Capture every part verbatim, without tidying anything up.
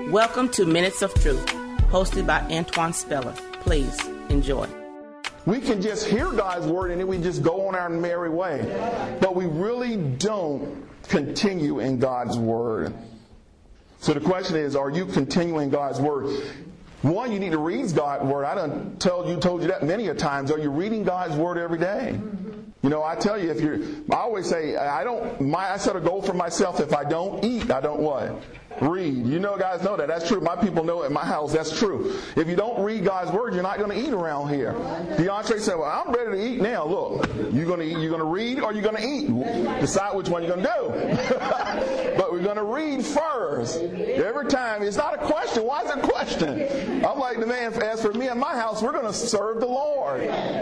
Welcome to Minutes of Truth, hosted by Antoine Speller. Please enjoy. We can just hear God's word and then we just go on our merry way. But we really don't continue in God's word. So the question is, are you continuing God's word? One, you need to read God's word. I done told you told you that many a times. Are you reading God's word every day? You know, I tell you, if you're, I always say, I don't, my, I set a goal for myself. If I don't eat, I don't what? Read. You know, guys know that. That's true. My people know at my house that's true. If you don't read God's word, you're not going to eat around here. DeAndre said, well, I'm ready to eat now. Look, you're going to eat, you're going to read or you're going to eat. Decide which one you're going to do. But we're going to read first. Every time. It's not a question. Why is it a question? I'm like the man, as for me and my house, we're going to serve the Lord.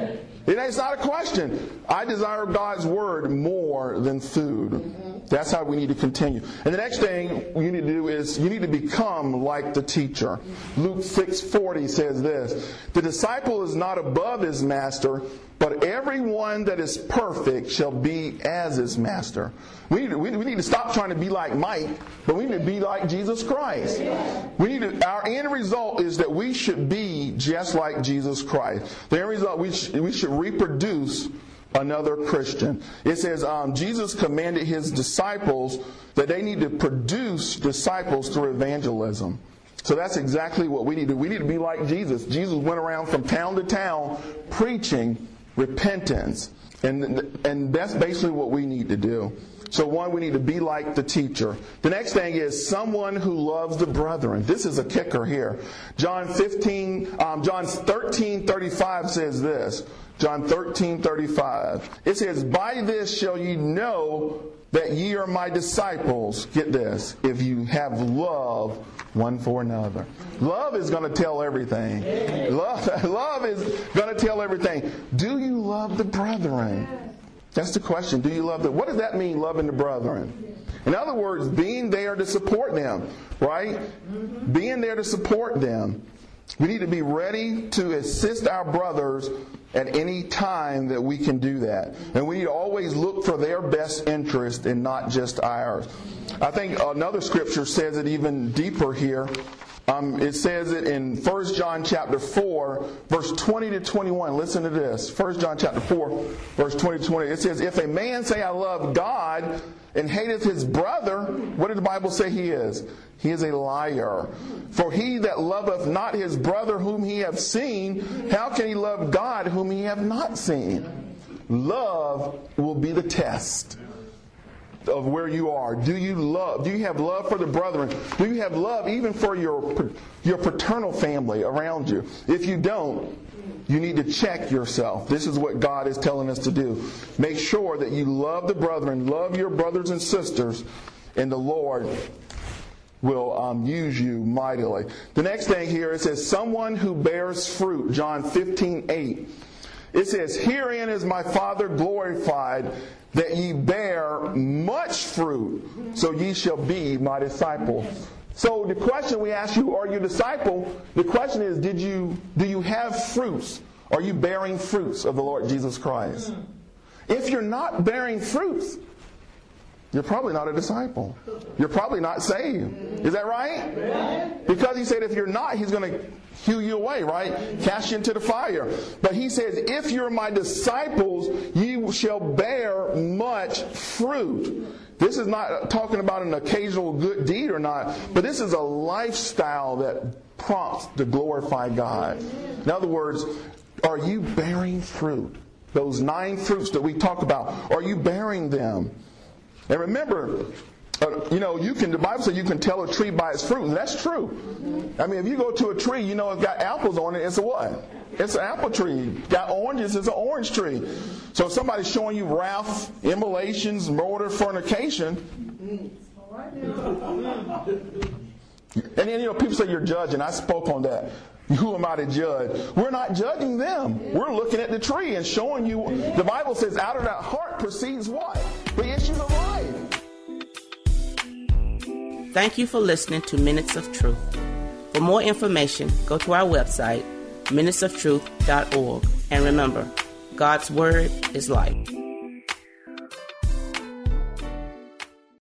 It's not a question. I desire God's word more than food. That's how we need to continue. And the next thing you need to do is you need to become like the teacher. Luke six forty says this: the disciple is not above his master, but everyone that is perfect shall be as his master. We need to, we, we need to stop trying to be like Mike, but we need to be like Jesus Christ. We need to, our end result is that we should be just like Jesus Christ. The end result, we, sh, we should reproduce another Christian. It says um, Jesus commanded his disciples that they need to produce disciples through evangelism. So that's exactly what we need to do. We need to be like Jesus. Jesus went around from town to town preaching repentance. And, and that's basically what we need to do. So one, we need to be like the teacher. The next thing is someone who loves the brethren. This is a kicker here. John fifteen, um, John thirteen thirty-five says this. John thirteen thirty-five. It says, by this shall ye know that ye are my disciples. Get this. If you have love one for another. Love is going to tell everything. Love, love is going to tell everything. Do you love the brethren? That's the question. Do you love them? What does that mean, loving the brethren? In other words, being there to support them, right? Mm-hmm. Being there to support them. We need to be ready to assist our brothers at any time that we can do that. And we need to always look for their best interest and not just ours. I think another scripture says it even deeper here. Um, it says it in First John chapter four, verse twenty to twenty-one. Listen to this. First John chapter four, verse twenty to twenty. It says, if a man say, I love God, and hateth his brother, what did the Bible say he is? He is a liar. For he that loveth not his brother whom he hath seen, how can he love God whom he hath not seen? Love will be the test of where you are. Do you love? Do you have love for the brethren? Do you have love even for your your paternal family around you? If you don't, you need to check yourself. This is what God is telling us to do. Make sure that you love the brethren, love your brothers and sisters, and the Lord will um, use you mightily. The next thing here, it says, someone who bears fruit. John fifteen eight. It says, herein is my Father glorified, that ye bear much fruit, so ye shall be my disciple. So the question we ask you, are you a disciple? The question is, did you do you have fruits? Are you bearing fruits of the Lord Jesus Christ? If you're not bearing fruits, you're probably not a disciple. You're probably not saved. Is that right? Because he said if you're not, he's going to hew you away, right? Cast you into the fire. But he says, if you're my disciples, ye shall bear much fruit. This is not talking about an occasional good deed or not, but this is a lifestyle that prompts to glorify God. In other words, are you bearing fruit? Those nine fruits that we talk about, are you bearing them? And remember, uh, you know, you can. The Bible says you can tell a tree by its fruit, and that's true. I mean, if you go to a tree, you know it's got apples on it, it's a what? It's an apple tree. Got oranges, it's an orange tree. So if somebody's showing you wrath, immolations, murder, fornication, and then, you know, people say you're judging. I spoke on that. Who am I to judge? We're not judging them. We're looking at the tree and showing you. The Bible says out of that heart proceeds what? The issues of life. Thank you for listening to Minutes of Truth. For more information, go to our website, minutes of truth dot org. And remember, God's Word is life.